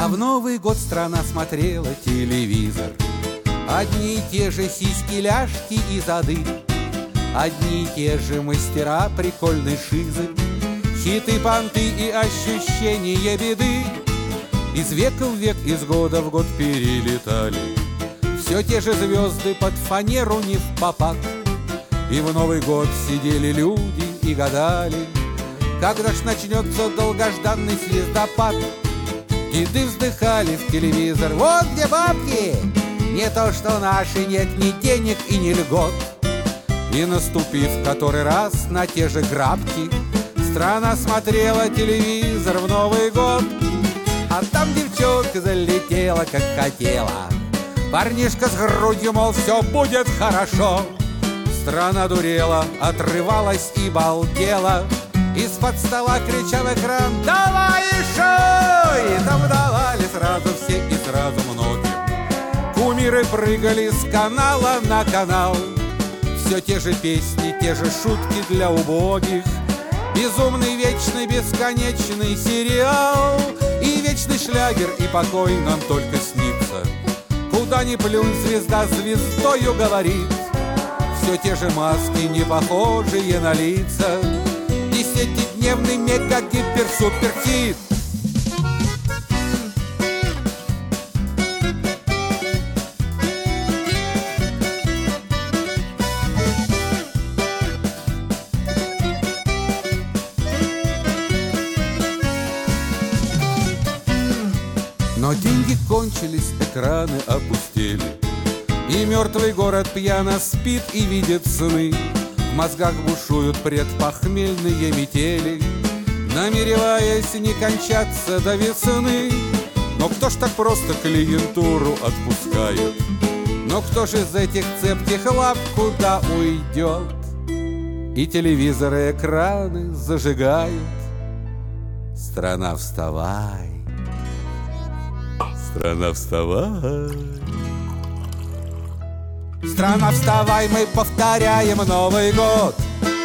А в Новый год страна смотрела телевизор. Одни и те же сиськи, ляжки и зады, одни и те же мастера прикольной шизы, хиты, понты и ощущения беды из века в век, из года в год перелетали. Все те же звезды под фанеру не впопад. И в Новый год сидели люди и гадали, когда ж начнется долгожданный звездопад. Деды вздыхали в телевизор: вот где бабки, не то что наши, нет ни денег и ни льгот. И наступив который раз на те же грабки, страна смотрела телевизор в Новый год. А там девчонка залетела, как хотела, парнишка с грудью, мол, все будет хорошо. Страна дурела, отрывалась и балдела, из-под стола кричал экран: давай еще! И там давали сразу все и сразу многим. Кумиры прыгали с канала на канал. Все те же песни, те же шутки для убогих, безумный, вечный, бесконечный сериал. И вечный шлягер, и покой нам только снится. Куда ни плюнь, звезда звездою говорит. Все те же маски, не похожие на лица, 10-дневный мега-гипер-супер-хит. Но деньги кончились, экраны опустели, и мертвый город пьяно спит и видит сны. В мозгах бушуют предпохмельные метели, намереваясь не кончаться до весны. Но кто ж так просто клиентуру отпускает? Но кто ж из этих цепких лап куда уйдет? И телевизоры, экраны зажигают. Страна, вставай! Страна, вставай! Страна, вставай, мы повторяем Новый год.